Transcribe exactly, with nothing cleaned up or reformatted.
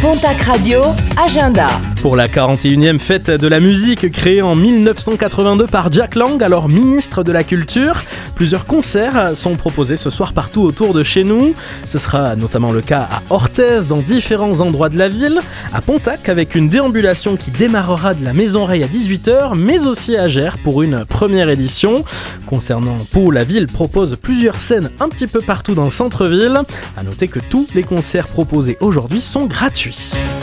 Pontac Radio, agenda. Pour la quarante et unième fête de la musique créée en dix-neuf cent quatre-vingt-deux par Jack Lang, alors ministre de la Culture, plusieurs concerts sont proposés ce soir partout autour de chez nous. Ce sera notamment le cas à Orthez, dans différents endroits de la ville, à Pontac avec une déambulation qui démarrera de la Maison Reille à dix-huit heures, mais aussi à Gers pour une première édition. Concernant Pau, la ville propose plusieurs scènes un petit peu partout dans le centre-ville. À noter que tous les concerts proposés aujourd'hui sont gratuits.